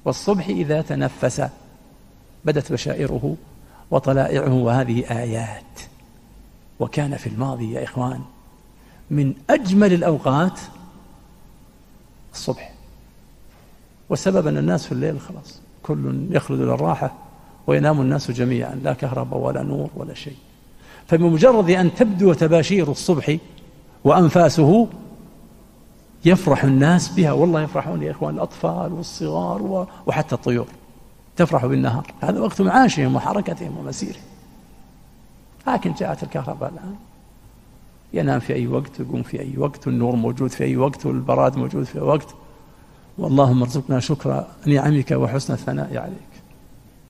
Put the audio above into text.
والصبح إذا تنفس بدت بشائره وطلائعه. وهذه آيات. وكان في الماضي يا إخوان من أجمل الأوقات الصبح، وسبب أن الناس في الليل خلاص كل يخلد للراحة وينام الناس جميعا، لا كهرباء ولا نور ولا شيء. فبمجرد أن تبدو تباشير الصبح وأنفاسه يفرح الناس بها. والله يفرحون يا إخوان، الأطفال والصغار وحتى الطيور تفرح بالنهار، هذا وقت معاشهم وحركتهم ومسيرهم. لكن جاءت الكهرباء الآن، ينام في أي وقت ويقوم في أي وقت، والنور موجود في أي وقت والبراد موجود في أي وقت. واللهم ارزقنا شكر نعمك وحسن الثناء عليك.